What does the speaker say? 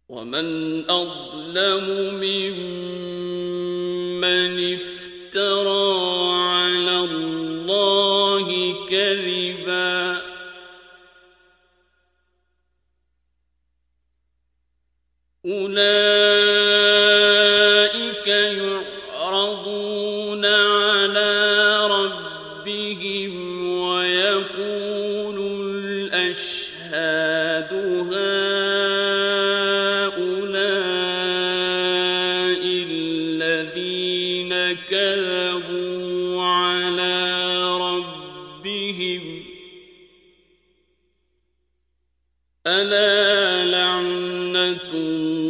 ومن أظلم ممن افترى على الله كذبا أولئك يعرضون على ربهم ويقول الأشهاد هؤلاء الذين كذبوا على ربهم ألا لعنة